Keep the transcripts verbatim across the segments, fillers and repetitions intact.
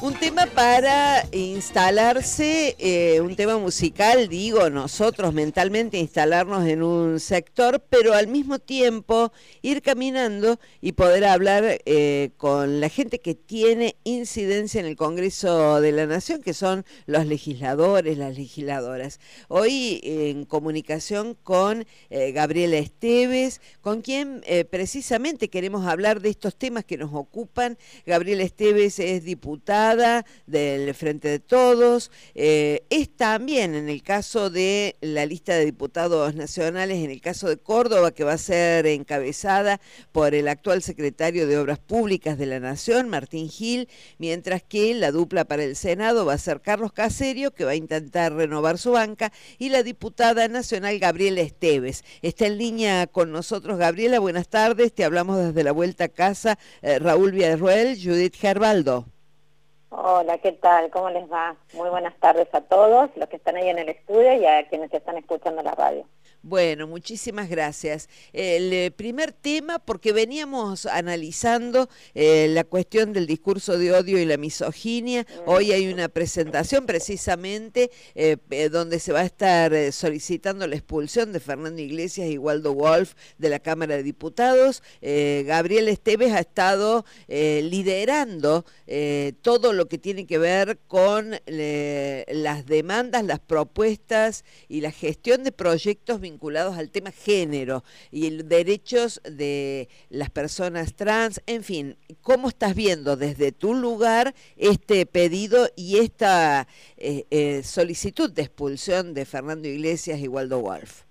Un tema para instalarse, eh, un tema musical, digo, nosotros mentalmente instalarnos en un sector, pero al mismo tiempo ir caminando y poder hablar eh, con la gente que tiene incidencia en el Congreso de la Nación, que son los legisladores, las legisladoras. Hoy eh, en comunicación con eh, Gabriela Esteves, con quien eh, precisamente queremos hablar de estos temas que nos ocupan. Gabriela Esteves es diputada del Frente de Todos, eh, es también en el caso de la lista de diputados nacionales, en el caso de Córdoba, que va a ser encabezada por el actual secretario de Obras Públicas de la Nación, Martín Gil, mientras que la dupla para el Senado va a ser Carlos Caserio, que va a intentar renovar su banca, y la diputada nacional Gabriela Esteves. Está en línea con nosotros Gabriela, buenas tardes, te hablamos desde la vuelta a casa, eh, Raúl Villarroel, Judith Gerbaldo. Hola, ¿qué tal? ¿Cómo les va? Muy buenas tardes a todos, los que están ahí en el estudio y a quienes están escuchando la radio. Bueno, muchísimas gracias. El eh, primer tema, porque veníamos analizando eh, la cuestión del discurso de odio y la misoginia. Mm. Hoy hay una presentación precisamente eh, eh, donde se va a estar eh, solicitando la expulsión de Fernando Iglesias y Waldo Wolf de la Cámara de Diputados. Eh, Gabriel Esteves ha estado eh, liderando eh, todo lo que tiene que ver con eh, las demandas, las propuestas y la gestión de proyectos vinculados vinculados al tema género y los derechos de las personas trans, en fin, ¿cómo estás viendo desde tu lugar este pedido y esta eh, eh, solicitud de expulsión de Fernando Iglesias y Waldo Wolf?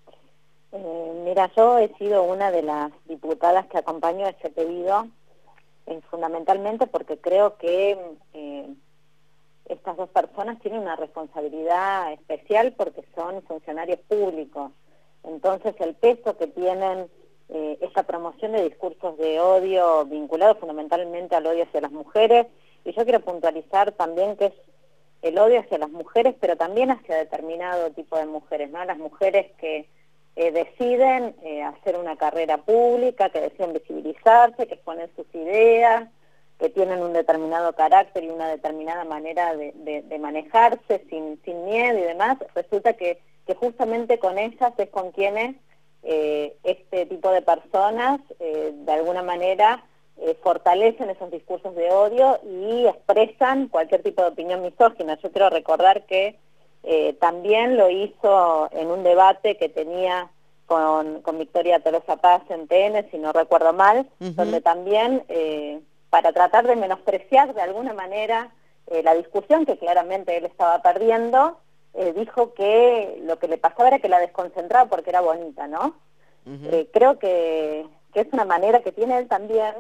Eh, mira, yo he sido una de las diputadas que acompañó ese pedido, eh, fundamentalmente porque creo que eh, estas dos personas tienen una responsabilidad especial porque son funcionarios públicos. Entonces el peso que tienen eh, esta promoción de discursos de odio vinculados fundamentalmente al odio hacia las mujeres, y yo quiero puntualizar también que es el odio hacia las mujeres, pero también hacia determinado tipo de mujeres, ¿no? Las mujeres que eh, deciden eh, hacer una carrera pública, que deciden visibilizarse, que exponen sus ideas, que tienen un determinado carácter y una determinada manera de, de, de manejarse sin, sin miedo y demás. Resulta que, que justamente con ellas es con quienes eh, este tipo de personas eh, de alguna manera eh, fortalecen esos discursos de odio y expresan cualquier tipo de opinión misógina. Yo quiero recordar que eh, también lo hizo en un debate que tenía con, con Victoria Tolosa Paz en T N, si no recuerdo mal, uh-huh. donde también... Eh, para tratar de menospreciar de alguna manera eh, la discusión que claramente él estaba perdiendo, eh, dijo que lo que le pasaba era que la desconcentraba porque era bonita, ¿no? Uh-huh. eh, creo que, que es una manera que tiene él también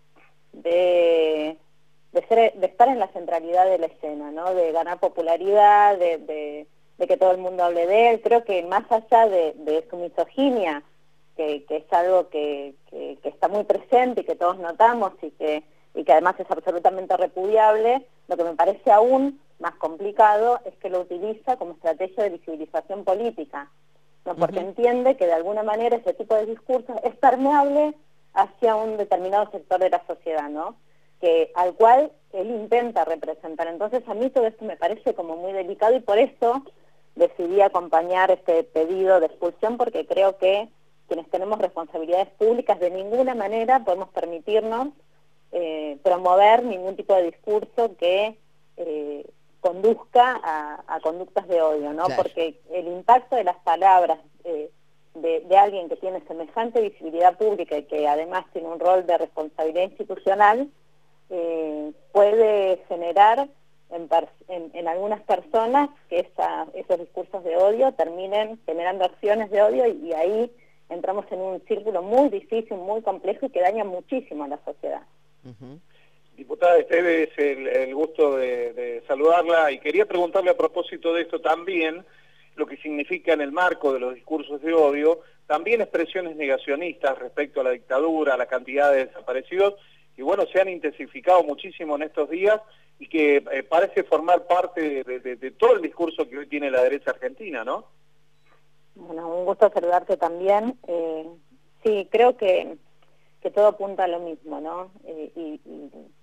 de, de, ser, de estar en la centralidad de la escena, ¿no? De ganar popularidad, de, de, de que todo el mundo hable de él. Creo que más allá de, de su misoginia, que, que es algo que, que, que está muy presente y que todos notamos y que y que además es absolutamente repudiable, lo que me parece aún más complicado es que lo utiliza como estrategia de visibilización política, ¿no? Porque uh-huh. entiende que de alguna manera ese tipo de discursos es permeable hacia un determinado sector de la sociedad, ¿no? Que, al cual él intenta representar. Entonces a mí todo esto me parece como muy delicado y por eso decidí acompañar este pedido de expulsión, porque creo que quienes tenemos responsabilidades públicas de ninguna manera podemos permitirnos Eh, promover ningún tipo de discurso que eh, conduzca a, a conductas de odio, ¿no? Claro. Porque el impacto de las palabras eh, de, de alguien que tiene semejante visibilidad pública y que además tiene un rol de responsabilidad institucional eh, puede generar en, en, en algunas personas que esa, esos discursos de odio terminen generando acciones de odio y, y ahí entramos en un círculo muy difícil, muy complejo y que daña muchísimo a la sociedad. Uh-huh. Diputada Esteves, el, el gusto de, de saludarla y quería preguntarle a propósito de esto también lo que significa en el marco de los discursos de odio, también expresiones negacionistas respecto a la dictadura, a la cantidad de desaparecidos, que bueno, se han intensificado muchísimo en estos días y que eh, parece formar parte de, de, de todo el discurso que hoy tiene la derecha argentina, ¿no? Bueno, un gusto saludarte también. Eh, sí, creo que... que todo apunta a lo mismo, ¿no? Eh, y, y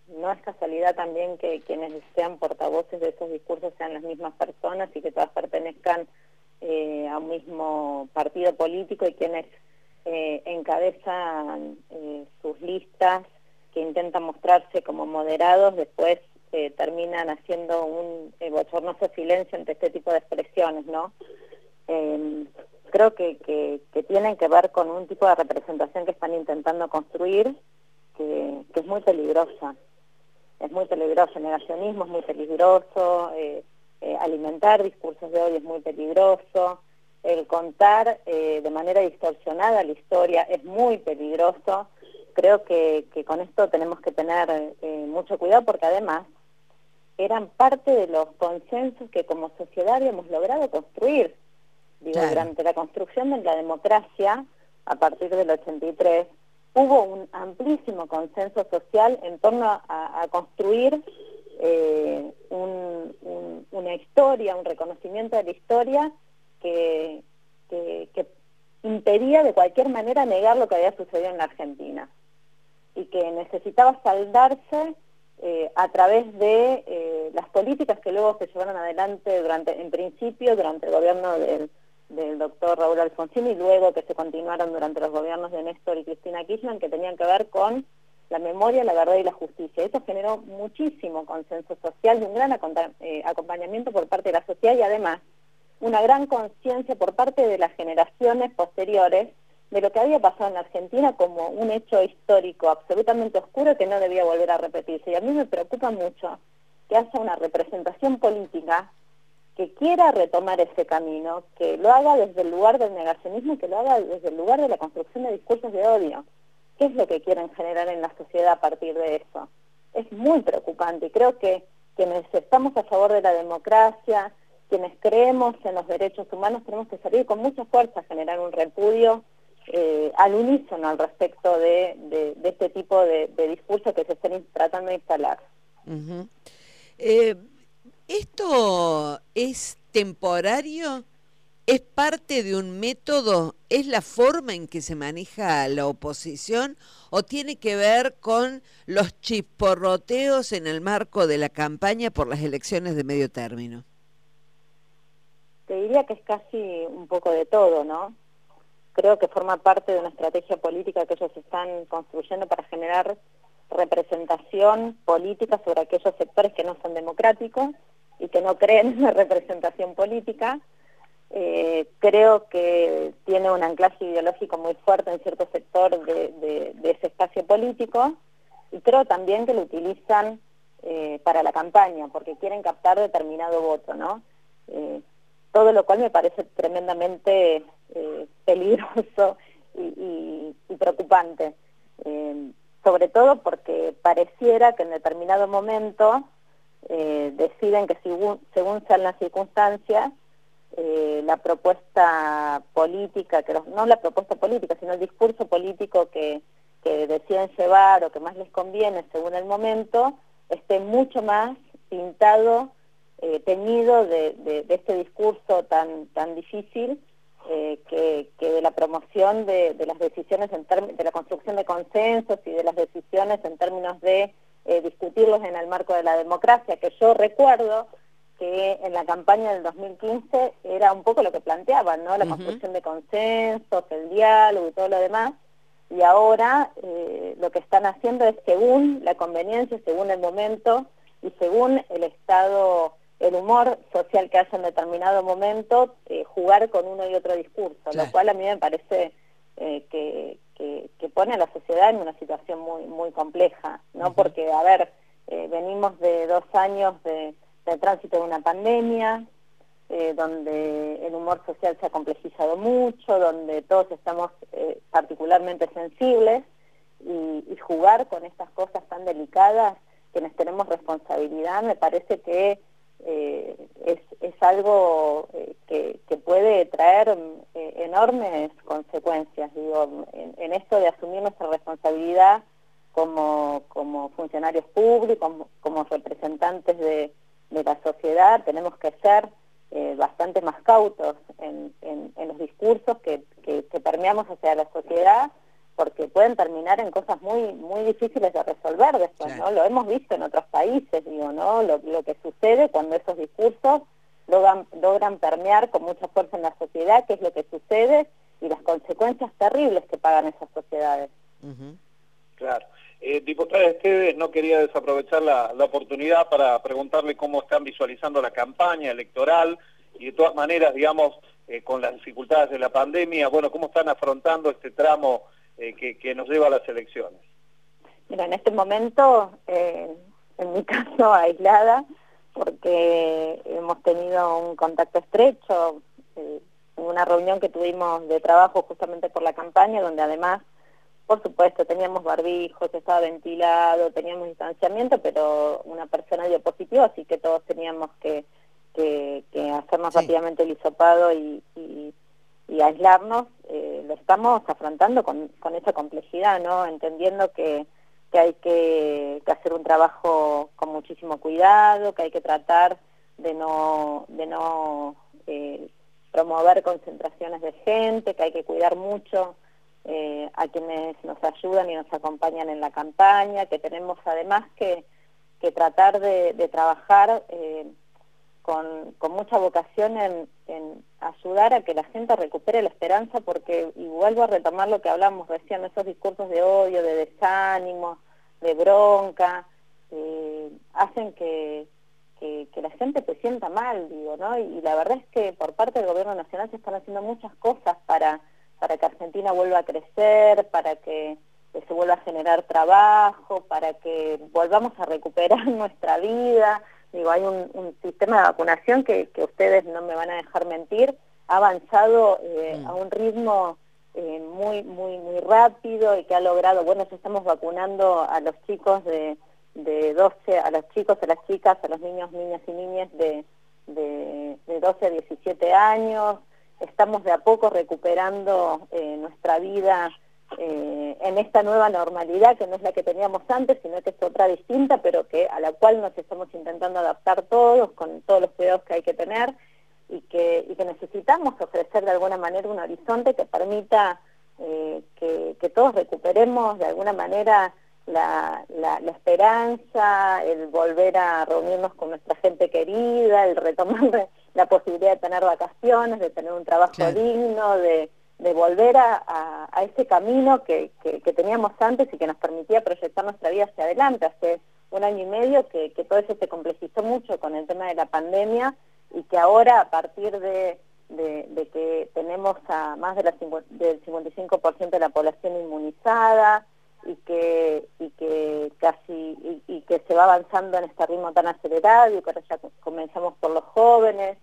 no es casualidad también que quienes sean portavoces de esos discursos sean las mismas personas y que todas pertenezcan eh, a un mismo partido político, y quienes eh, encabezan eh, sus listas, que intentan mostrarse como moderados, después eh, terminan haciendo un eh, bochornoso silencio ante este tipo de expresiones, ¿no? Eh, creo que, que, que tienen que ver con un tipo de representación que están intentando construir, que, que es muy peligrosa. Es muy peligroso, el negacionismo es muy peligroso, eh, eh, alimentar discursos de odio es muy peligroso, el contar eh, de manera distorsionada la historia es muy peligroso. Creo que, que con esto tenemos que tener eh, mucho cuidado, porque además eran parte de los consensos que como sociedad habíamos logrado construir. Digo, claro. Durante la construcción de la democracia, a partir del ochenta y tres, hubo un amplísimo consenso social en torno a, a construir eh, un, un, una historia, un reconocimiento de la historia que, que, que impedía de cualquier manera negar lo que había sucedido en la Argentina, y que necesitaba saldarse eh, a través de eh, las políticas que luego se llevaron adelante durante, en principio, durante el gobierno del, del doctor Raúl Alfonsín, y luego que se continuaron durante los gobiernos de Néstor y Cristina Kirchner, que tenían que ver con la memoria, la verdad y la justicia. Eso generó muchísimo consenso social y un gran eh, acompañamiento por parte de la sociedad, y además una gran conciencia por parte de las generaciones posteriores de lo que había pasado en la Argentina como un hecho histórico absolutamente oscuro que no debía volver a repetirse. Y a mí me preocupa mucho que haya una representación política que quiera retomar ese camino, que lo haga desde el lugar del negacionismo y que lo haga desde el lugar de la construcción de discursos de odio. ¿Qué es lo que quieren generar en la sociedad a partir de eso? Es muy preocupante, y creo que quienes estamos a favor de la democracia, quienes creemos en los derechos humanos, tenemos que salir con mucha fuerza a generar un repudio eh, al unísono al respecto de, de, de este tipo de, de discursos que se están tratando de instalar. Uh-huh. eh, ¿Esto es temporario? ¿Es parte de un método? ¿Es la forma en que se maneja la oposición? ¿O tiene que ver con los chisporroteos en el marco de la campaña por las elecciones de medio término? Te diría que es casi un poco de todo, ¿no? Creo que forma parte de una estrategia política que ellos están construyendo para generar representación política sobre aquellos sectores que no son democráticos y que no creen en la representación política. Eh, creo que tiene un anclaje ideológico muy fuerte en cierto sector de, de, de ese espacio político, y creo también que lo utilizan eh, para la campaña, porque quieren captar determinado voto, ¿no? Eh, todo lo cual me parece tremendamente eh, peligroso y, y, y preocupante, eh, sobre todo porque pareciera que en determinado momento eh, deciden que según, según sean las circunstancias, eh, la propuesta política, que los, no la propuesta política, sino el discurso político que, que deciden llevar o que más les conviene según el momento, esté mucho más pintado, Eh, teñido de, de, de este discurso tan tan difícil eh, que, que de la promoción de, de las decisiones, en de la construcción de consensos y de las decisiones en términos de eh, discutirlos en el marco de la democracia, que yo recuerdo que en la campaña del dos mil quince era un poco lo que planteaban, ¿no? La uh-huh. construcción de consensos, el diálogo y todo lo demás, y ahora eh, lo que están haciendo es según la conveniencia, según el momento y según el estado, el humor social que haya en determinado momento, eh, jugar con uno y otro discurso, claro. Lo cual a mí me parece eh, que, que, que pone a la sociedad en una situación muy muy compleja, ¿no? Uh-huh. Porque, a ver, eh, venimos de dos años de, de tránsito de una pandemia, eh, donde el humor social se ha complejizado mucho, donde todos estamos eh, particularmente sensibles, y, y jugar con estas cosas tan delicadas, quienes tenemos responsabilidad, me parece que Eh, es, es algo eh, que, que puede traer eh, enormes consecuencias, digo, en, en esto de asumir nuestra responsabilidad como, como funcionarios públicos, como, como representantes de, de la sociedad. Tenemos que ser eh, bastante más cautos en, en, en los discursos que, que, que permeamos hacia la sociedad, porque pueden terminar en cosas muy muy difíciles de resolver después, claro. ¿no? Lo hemos visto en otros países, digo, ¿no? Lo, lo que sucede cuando esos discursos logran, logran permear con mucha fuerza en la sociedad, qué es lo que sucede y las consecuencias terribles que pagan esas sociedades. Uh-huh. Claro. Eh, diputada Esteves, no quería desaprovechar la, la oportunidad para preguntarle cómo están visualizando la campaña electoral y de todas maneras, digamos, eh, con las dificultades de la pandemia, bueno, cómo están afrontando este tramo eh, que, que nos lleva a las elecciones. Mira, en este momento, eh, en mi caso, aislada, porque hemos tenido un contacto estrecho, eh, en una reunión que tuvimos de trabajo justamente por la campaña, donde además, por supuesto, teníamos barbijos, estaba ventilado, teníamos distanciamiento, pero una persona dio positivo, así que todos teníamos que, que, que hacernos sí. rápidamente el hisopado y, y, y aislarnos. Eh, lo estamos afrontando con, con esa complejidad, ¿no? Entendiendo que, que hay que, que hacer un trabajo con muchísimo cuidado, que hay que tratar de no, de no eh, promover concentraciones de gente, que hay que cuidar mucho Eh, a quienes nos ayudan y nos acompañan en la campaña, que tenemos además que, que tratar de, de trabajar eh, con, con mucha vocación en, en ayudar a que la gente recupere la esperanza, porque, y vuelvo a retomar lo que hablamos recién, esos discursos de odio, de desánimo, de bronca, eh, hacen que, que, que la gente se sienta mal, digo, ¿no? Y, y la verdad es que por parte del gobierno nacional se están haciendo muchas cosas para para que Argentina vuelva a crecer, para que, que se vuelva a generar trabajo, para que volvamos a recuperar nuestra vida. Digo, hay un, un sistema de vacunación que, que ustedes no me van a dejar mentir, ha avanzado eh, mm. a un ritmo eh, muy, muy, muy rápido y que ha logrado, bueno, ya estamos vacunando a los chicos de, de doce, a los chicos, a las chicas, a los niños, niñas y niñas de, de, de doce a diecisiete años. Estamos de a poco recuperando eh, nuestra vida eh, en esta nueva normalidad, que no es la que teníamos antes, sino que es otra distinta, pero que a la cual nos estamos intentando adaptar todos, con todos los cuidados que hay que tener, y que, y que necesitamos ofrecer de alguna manera un horizonte que permita eh, que, que todos recuperemos de alguna manera la, la, la esperanza, el volver a reunirnos con nuestra gente querida, el retomar la posibilidad de tener vacaciones, de tener un trabajo claro. digno, de, de volver a, a, a ese camino que, que, que teníamos antes y que nos permitía proyectar nuestra vida hacia adelante. Hace un año y medio que, que todo eso se complejizó mucho con el tema de la pandemia y que ahora, a partir de, de, de que tenemos a más de la, del cincuenta y cinco por ciento de la población inmunizada, y que y que casi y, y que se va avanzando en este ritmo tan acelerado y que ahora ya comenzamos por los jóvenes,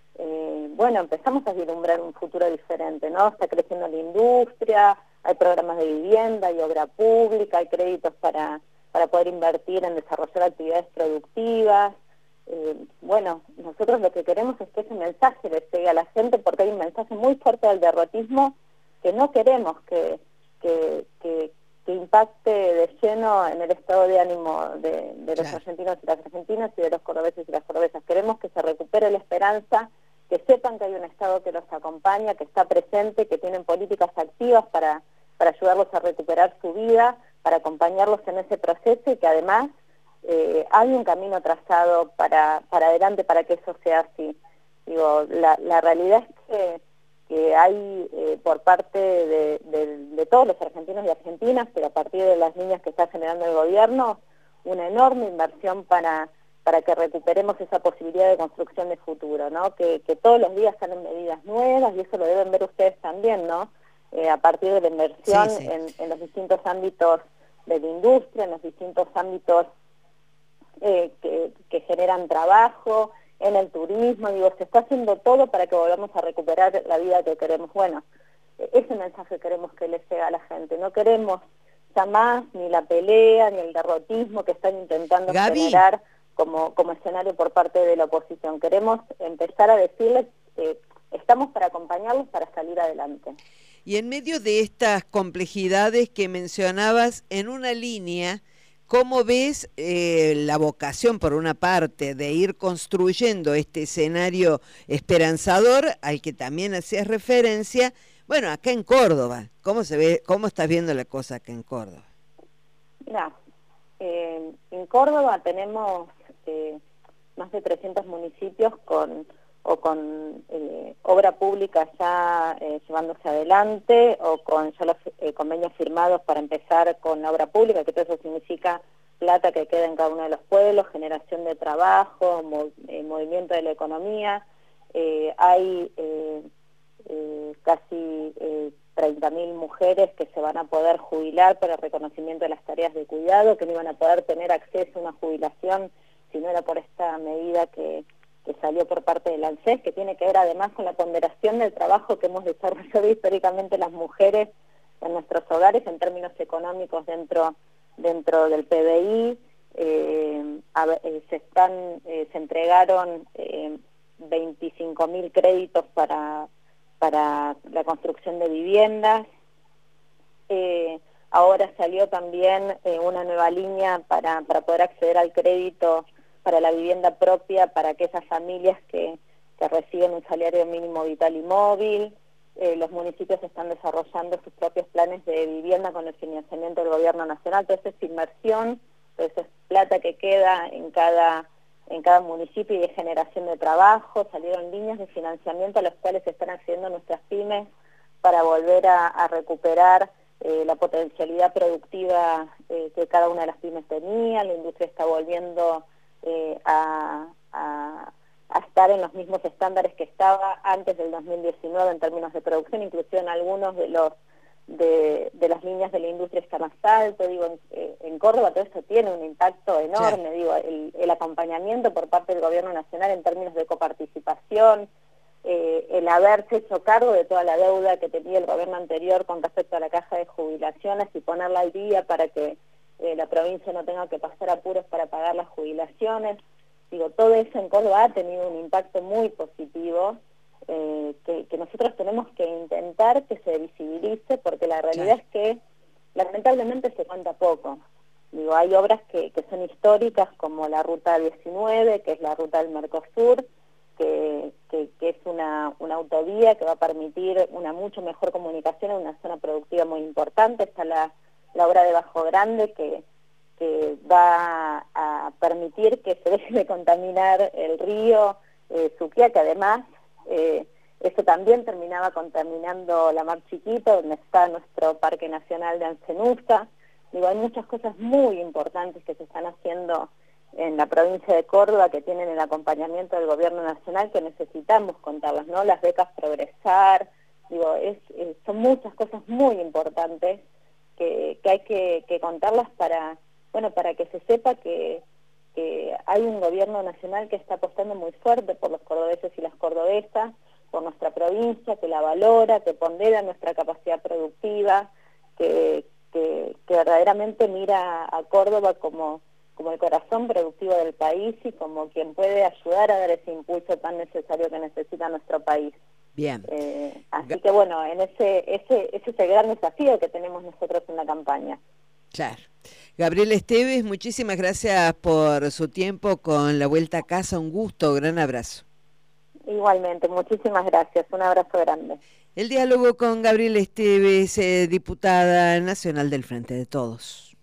eh, bueno, empezamos a vislumbrar un futuro diferente, ¿no? Está creciendo la industria, hay programas de vivienda, hay obra pública, hay créditos para, para poder invertir en desarrollar actividades productivas. Eh, bueno, nosotros lo que queremos es que ese mensaje le llegue a la gente, porque hay un mensaje muy fuerte del derrotismo que no queremos que, que, que que impacte de lleno en el estado de ánimo de, de los claro. argentinos y las argentinas y de los cordobeses y las cordobesas. Queremos que se recupere la esperanza, que sepan que hay un Estado que los acompaña, que está presente, que tienen políticas activas para, para ayudarlos a recuperar su vida, para acompañarlos en ese proceso y que además eh, hay un camino trazado para, para adelante para que eso sea así. Digo, la, la realidad es que que hay eh, por parte de, de, de todos los argentinos y argentinas, pero a partir de las líneas que está generando el gobierno, una enorme inversión para, para que recuperemos esa posibilidad de construcción de futuro, ¿no? Que, que todos los días salen medidas nuevas y eso lo deben ver ustedes también, ¿no? Eh, a partir de la inversión sí, sí. En, en los distintos ámbitos de la industria, en los distintos ámbitos eh, que, que generan trabajo, en el turismo, digo, se está haciendo todo para que volvamos a recuperar la vida que queremos. Bueno, ese mensaje queremos que le llegue a la gente. No queremos ya más ni la pelea, ni el derrotismo que están intentando Gaby. generar como, como escenario por parte de la oposición. Queremos empezar a decirles, eh, estamos para acompañarlos para salir adelante. Y en medio de estas complejidades que mencionabas, en una línea, ¿cómo ves eh, la vocación, por una parte, de ir construyendo este escenario esperanzador al que también hacías referencia, Bueno, acá en Córdoba, ¿cómo se ve, cómo estás viendo la cosa acá en Córdoba? Mira, eh, en Córdoba tenemos eh, más de trescientos municipios con o con eh, obra pública ya eh, llevándose adelante o con ya los eh, convenios firmados para empezar con la obra pública, que todo eso significa plata que queda en cada uno de los pueblos, generación de trabajo, mo eh, movimiento de la economía. Eh, hay eh, eh, casi eh, treinta mil mujeres que se van a poder jubilar por el reconocimiento de las tareas de cuidado, que no iban a poder tener acceso a una jubilación si no era por esta medida que que salió por parte del ANSES, que tiene que ver además con la ponderación del trabajo que hemos desarrollado históricamente las mujeres en nuestros hogares en términos económicos dentro dentro del P B I. Eh, a, eh, se están eh, se entregaron eh, veinticinco mil créditos para para la construcción de viviendas. Eh, ahora salió también eh, una nueva línea para para poder acceder al crédito para la vivienda propia, para aquellas familias que, que reciben un salario mínimo vital y móvil. Eh, los municipios están desarrollando sus propios planes de vivienda con el financiamiento del gobierno nacional. Todo eso es inversión, todo eso es plata que queda en cada, en cada municipio y de generación de trabajo. Salieron líneas de financiamiento a las cuales están accediendo nuestras pymes para volver a, a recuperar eh, la potencialidad productiva eh, que cada una de las pymes tenía. La industria está volviendo Eh, a, a, a estar en los mismos estándares que estaba antes del dos mil diecinueve en términos de producción, inclusive en algunos de los de, de las líneas de la industria está más alto. Digo, en, eh, en Córdoba todo esto tiene un impacto enorme, sí. Digo, el, el acompañamiento por parte del gobierno nacional en términos de coparticipación, eh, el haberse hecho cargo de toda la deuda que tenía el gobierno anterior con respecto a la caja de jubilaciones y ponerla al día para que Eh, la provincia no tenga que pasar apuros para pagar las jubilaciones. Digo, todo eso en Córdoba ha tenido un impacto muy positivo eh, que, que nosotros tenemos que intentar que se visibilice, porque la realidad claro. es que lamentablemente se cuenta poco. Digo, hay obras que, que son históricas como la Ruta diecinueve, que es la ruta del Mercosur, que, que, que es una, una autovía que va a permitir una mucho mejor comunicación en una zona productiva muy importante. Está la la obra de Bajo Grande que, que va a permitir que se deje de contaminar el río eh, Suquía, que además eh, eso también terminaba contaminando la Mar Chiquita, donde está nuestro Parque Nacional de Ancenusa. Digo, hay muchas cosas muy importantes que se están haciendo en la provincia de Córdoba que tienen el acompañamiento del gobierno nacional que necesitamos contarlas, ¿no? Las becas Progresar, digo, es, es, son muchas cosas muy importantes Que, que hay que, que contarlas para, bueno, para que se sepa que, que hay un gobierno nacional que está apostando muy fuerte por los cordobeses y las cordobesas, por nuestra provincia, que la valora, que pondera nuestra capacidad productiva, que, que, que verdaderamente mira a Córdoba como, como el corazón productivo del país y como quien puede ayudar a dar ese impulso tan necesario que necesita nuestro país. Bien. Eh, así que bueno, en ese, ese, ese es el gran desafío que tenemos nosotros en la campaña. Claro. Gabriela Esteves, muchísimas gracias por su tiempo con La Vuelta a Casa, un gusto, gran abrazo. Igualmente, muchísimas gracias, un abrazo grande. El diálogo con Gabriela Esteves, eh, diputada nacional del Frente de Todos.